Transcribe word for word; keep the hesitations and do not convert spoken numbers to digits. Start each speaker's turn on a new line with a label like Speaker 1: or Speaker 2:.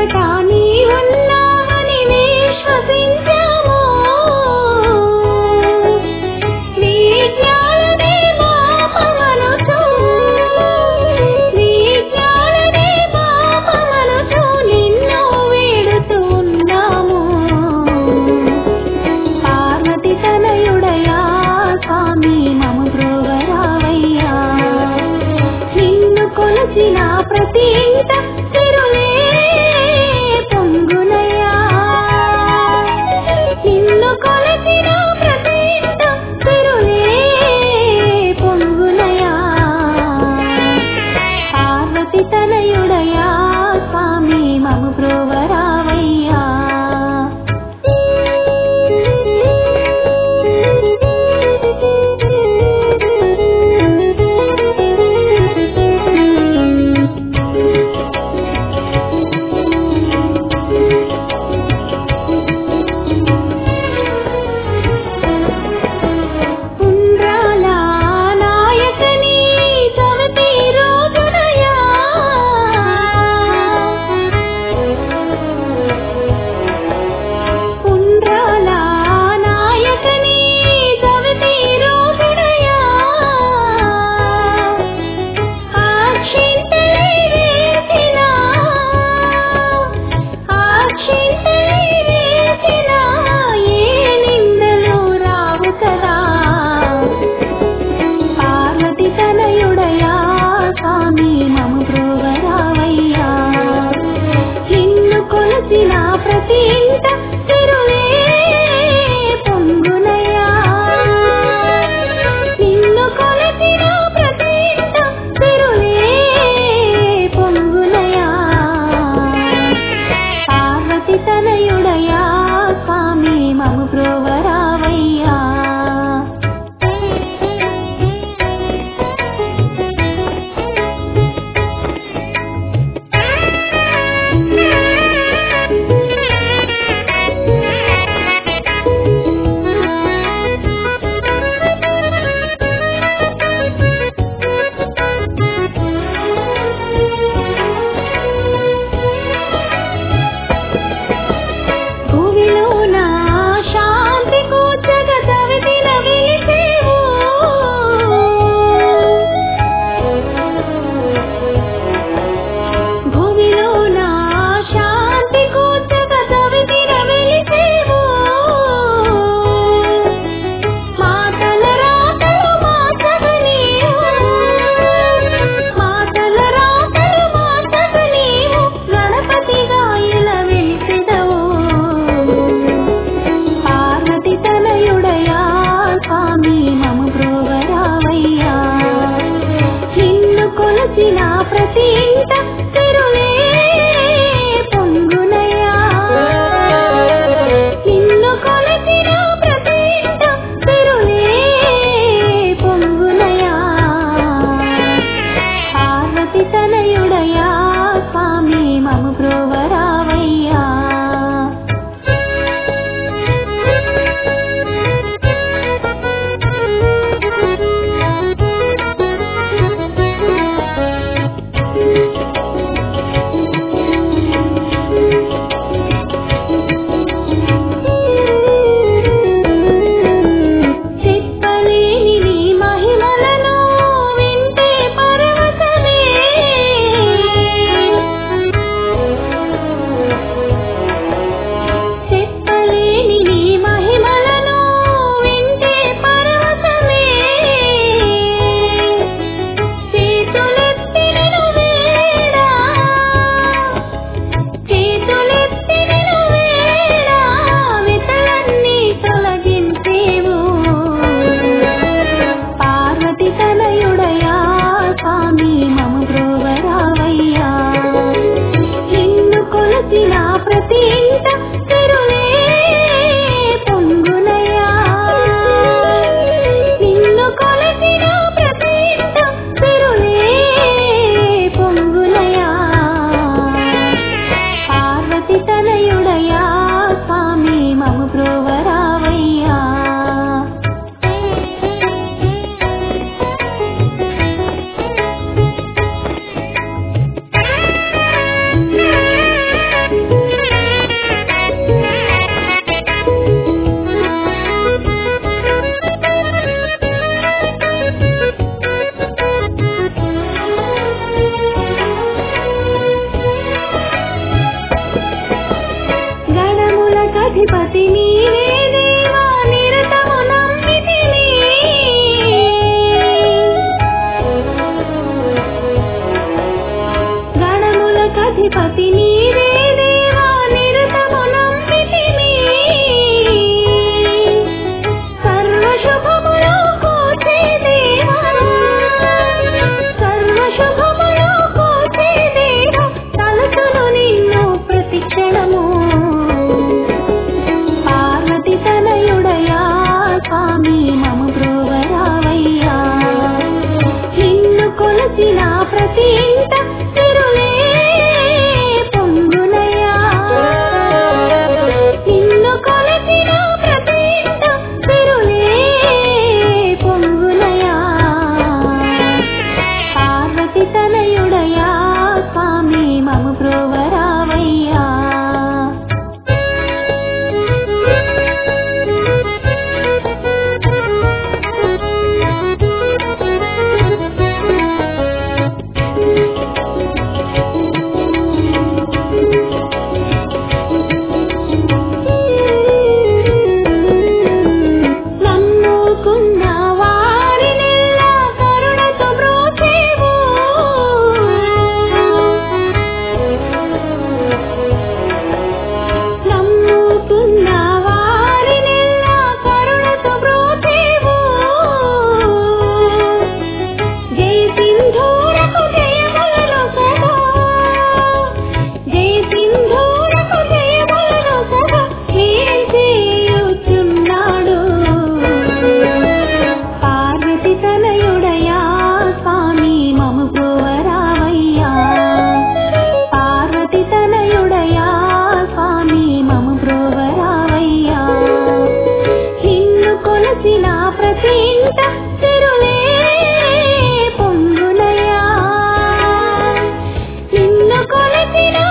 Speaker 1: అంతటా నీ ఉన్నావని విశ్వసించాము. నీ జ్ఞానమే మాపమనుచు, నీ జ్ఞానమే మాపమనుచు నిన్ను వేడుతూ ఉన్నాము. పార్వతి తనయుడయా స్వామి మము బ్రోవరావయ్యా. నిన్ను కొలచిన ప్రతి ఇంట తిరులే పొంగునయ్యా. నిన్ను కొలచిన ప్రతి ఇంట తిరులే పొంగునయ్యా. పార్వతి తనయుడయా స్వామి మము బ్రోవరావయ్యా. ఉండ్రాల నాయకని చవితి రోజునయా. ఉండ్రాల నాయకని చవితి రోజునయా. అక్షింతలై వేసిన, అక్షింతలై వేసిన ఏ నిందలు రావు కదా. పార్వతి తనయుడయా స్వామి మము బ్రోవరావయ్యా. నిన్ను కొలచిన ప్రతి ఇంట తిరులే పొంగునయ్యా. నిన్ను కొలచిన ప్రతి ఇంట తిరులే పొంగునయ్యా. పార్వతి తనయుడయా స్వామి మము బ్రోవరావయ్యా. జగదధిపతి నీవే దేవా నిరతము నమ్మితిమి సర్వశుభములు కోసే దేవా సర్వశుభములు కోసే దేవా తలచును నిన్ను ప్రతిక్షణము పార్వతి తనయుడయా స్వామి మము బ్రోవరావయ్యా నిన్ను కొలచిన ప్రతి ఇంట తిరులే పొంగునయ్యా నిన్ను కొలచిన ప్రతి ఇంట తిరులే పొంగునయ్యా పార్వతి తనయుడయా స్వామి మము బ్రోవరావయ్యా నమ్ముకున్న వారినెల్లా కరుణతో బ్రోచేవు నమ్ముకున్న వారినెల్లా కరుణతో బ్రోచేవు జై సింధూరకు జయములను సదా జై సింధూరకు జయములను సదా ఏం చేయుచున్నాడు పార్వతి తనయుడయా స్వామి మము బ్రోవరావయ్యా పార్వతి తనయుడయా స్వామి మము బ్రోవరావయ్యా నిన్ను కొలసిన ప్రతి ఇంట తిరులే పొంగునయ్యా నిన్ను కొలసిన